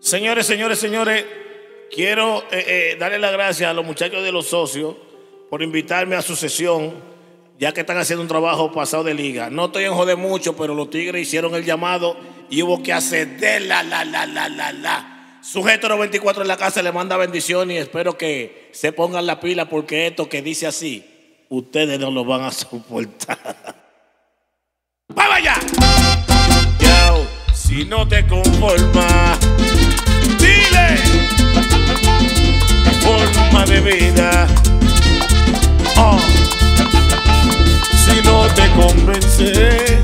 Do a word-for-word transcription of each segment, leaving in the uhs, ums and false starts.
Señores, señores, señores, quiero eh, eh, darle las gracias a los muchachos de los socios por invitarme a su sesión, ya que están haciendo un trabajo pasado de liga. No estoy en joder mucho, pero los tigres hicieron el llamado y hubo que hacer de la, la, la, la, la, la. Sujeto noventa y cuatro en la casa le manda bendiciones y espero que se pongan la pila porque esto que dice así, ustedes no lo van a soportar. ¡Vamos allá! Yo, si no te conformas, dile forma de vida. Oh. Si no te convence,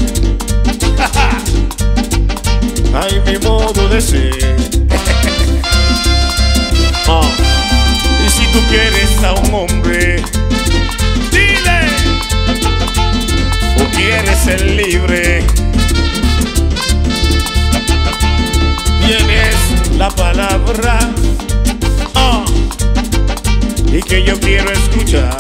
ay, mi modo de ser. Oh. Y si tú quieres a un hombre, dile, o quieres ser libre, tienes la palabra, oh, y que yo quiero escuchar.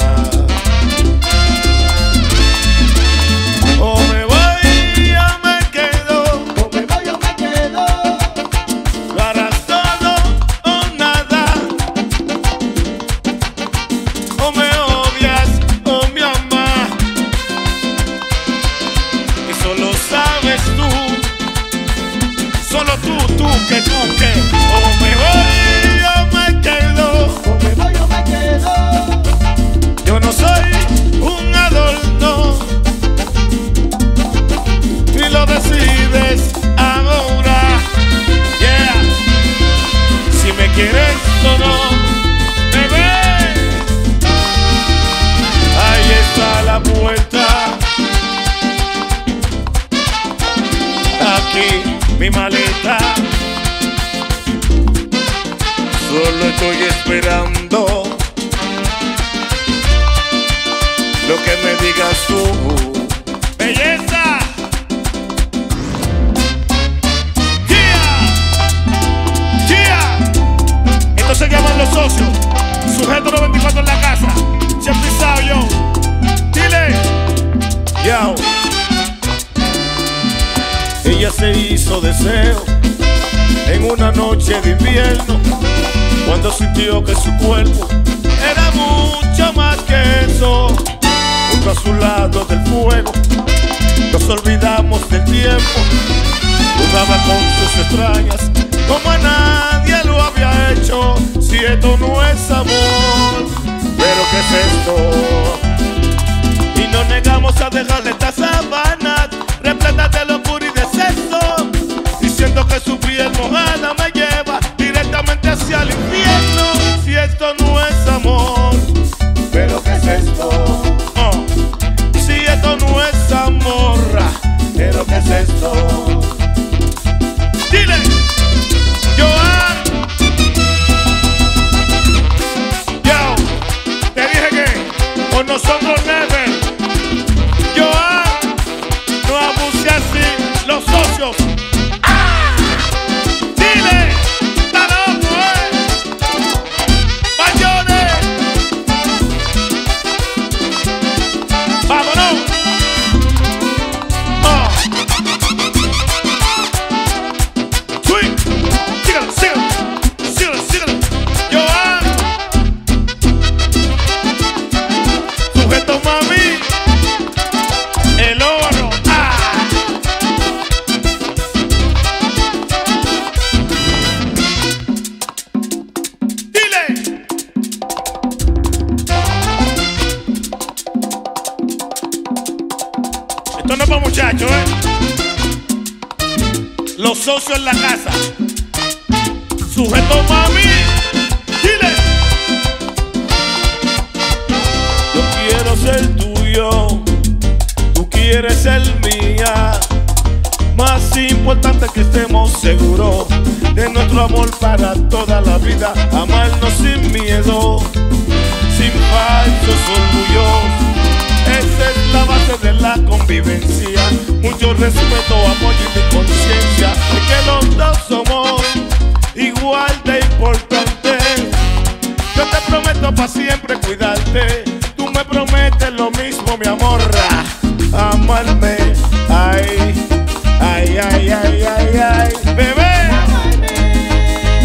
O me voy o me quedo, o me voy o me quedo, lo harás todo o nada. O me odias o me amas, y solo sabes tú, solo tú, tú, que tú, que. O me voy o me quedo, o me voy o me quedo. yo no soy un adorno, ni lo decides ahora. Yeah. Si me quieres o no, bebé, ahí está la puerta. Aquí mi maleta, solo estoy esperando lo que me digas tú. Belleza. Yeah. Yeah. Estos se llaman los socios. Sujeto noventa y cuatro en la casa. Siempre sabe yo. Dile. Yo. Ella se hizo deseo en una noche de invierno, cuando sintió que su cuerpo era mucho más que eso. Junto a su lado del fuego nos olvidamos del tiempo, jugaba con sus extrañas como a nadie lo había hecho. Si esto no es amor, pero ¿qué es esto? Y nos negamos a dejarle estas sábanas repletas de locura y de sexo, diciendo que su piel mojada me lleva directamente hacia el infierno. Si esto no es amor, pero ¿qué es esto? Oh. Si esto no es amor, pero ¿qué es esto? Dile, Joan. Yo, te dije que con nosotros never. Joan, no abuse así los socios. ¡Ah! Dile, está loco, eh. Mayores. Vámonos. Oh. Sweet. Sígalo, sígalo. Sígalo, sígalo. Joan. Sujeto mami. El oro. Ah. Dile. Esto no es para muchachos, ¿eh? Los socios en la casa. Sujeto mami. Dile. Yo quiero ser tuyo, tú quieres ser mía. Más importante que estemos seguros de nuestro amor para toda la vida. Amarnos sin miedo, sin falsos orgullos. Esa es la base de la convivencia. Mucho respeto, apoyo y mi conciencia de que los dos somos igual de importantes. Yo te prometo para siempre cuidarte. Tú me prometes lo mismo, mi amor. Amarme, ay, ay, ay, ay, ay, ay, bebé.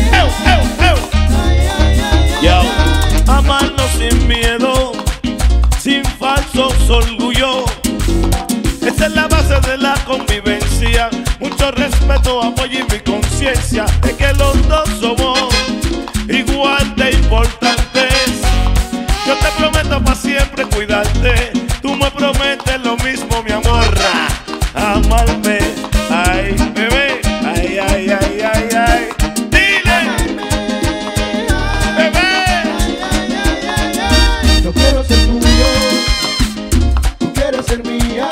prometo apoyo y mi conciencia de que los dos somos igual de importantes. Yo te prometo para siempre cuidarte, tú me prometes lo mismo, mi amor. Amarme, ay, bebé, ay, ay, ay, ay, ay. Dile, bebé. Yo quiero ser tuyo, tú quieres ser mía.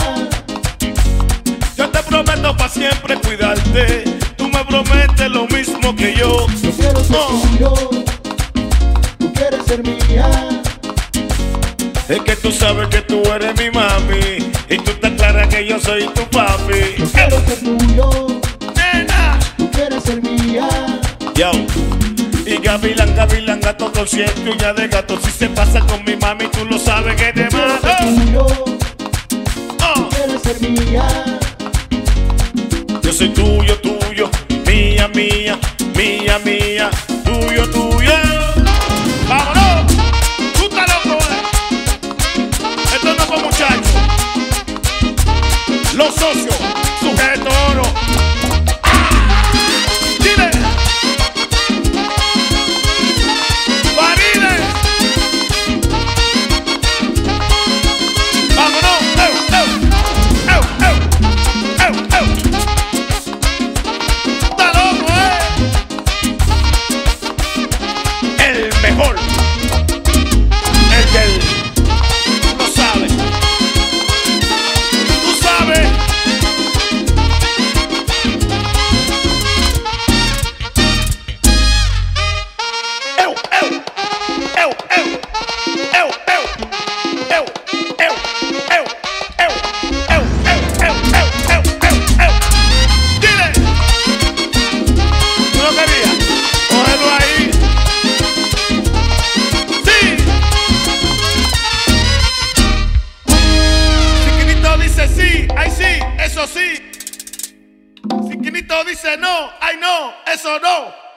Yo te prometo para siempre cuidarte, tú me prometes lo mismo que yo. Yo quiero ser Oh. tuyo, tú quieres ser mía. Es que tú sabes que tú eres mi mami y tú estás clara que yo soy tu papi. Yo quiero ser tuyo, Nena. tú quieres ser mía. Yo. Y gavilán, gavilán, gato consciente, uña de gato. Si se pasa con mi mami, tú lo sabes que te Yo quiero ser mato. tuyo, Oh. tú quieres ser mía. Yo soy tuyo, tuyo, mía, mía, mía, mía, tuyo, tuyo. ¡Vámonos! ¡Tú estás loco, eh! Esto no fue muchachos. Los socios, sujeto oro. ¡Ah! ¡Dile! ¡Faride! ¡Vámonos! ¡Eu, eu! ¡Eu, eu! ¡Eu, eu! ¡Está loco, eh! El mejor. El del... Lo sabe. Tú sabes. Eu, eu, eu, eu, eu, eu, eu, eu, eu, eu, eu, eu, eu, eu, eu, eu. Dile. ¿Tú no querías? Cógelo ahí. Sí. Siquinito dice sí, ay sí, eso sí. Siquinito dice no, ay no, eso no.